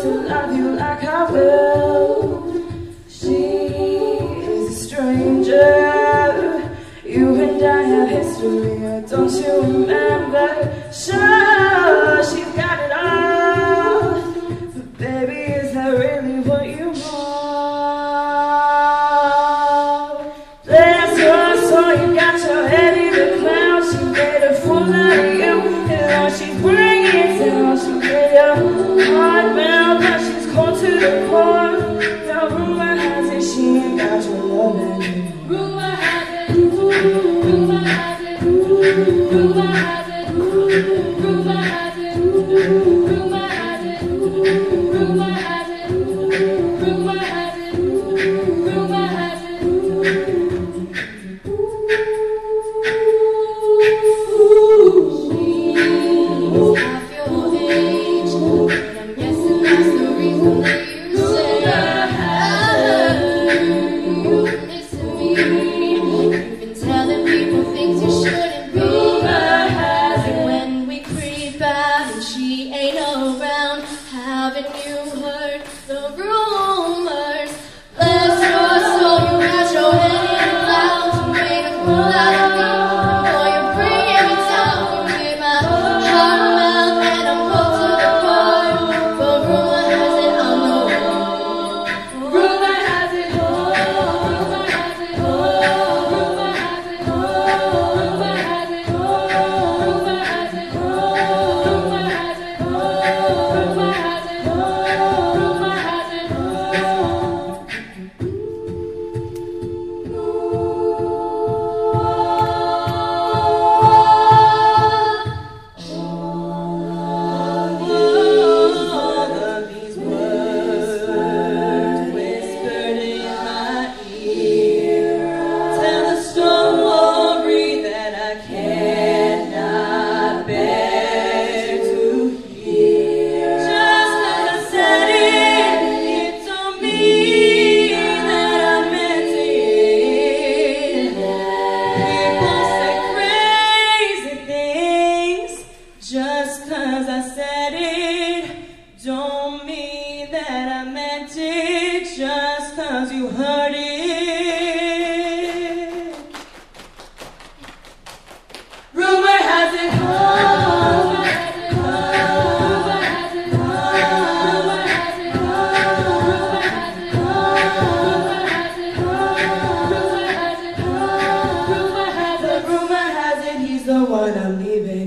to love you like I will. She is a stranger. You and I have history, don't you remember? Sure, she's got it all, but baby, is that really what you want? Bless your soul, you got your head in the clouds. She made a fool out of you, and now she's bringing it down. She made your heart melt, but she's cold to the core. Now rumor has it she ain't got your love anymore. Rumor has it, rumor has it, rumor has it, rumor has it, rumor has it, rumor has it, rumor has it, rumor has it. She's half your age, and I'm guessing that's the reason that you say you listen to me. You've been telling people things you shouldn't be. Rumor has it when we creep out and she ain't around. Haven't you heard the rumors? Bless your soul, you got your head in the clouds. You made a fool out of me. Boy, you're bringing me down. You made my heart melt and I'm cold to the core. But rumor has it I'm the one. Rumor has it, rumor has it, rumor has it, rumor has it, rumor has it, rumor has it, rumor has it, rumor has it. All of these words whispered in my ear tell a story that I cannot bear to hear. Just 'cause I said it don't mean that I meant it. People say crazy things. Just 'cause I said it don't mean that I meant it. Just 'cause you heard it. Rumor has it, rumor has it, rumor has it, rumor has it, rumor has it, rumor has it, rumor has it, rumor has it, rumor has it, he's the one I'm leaving.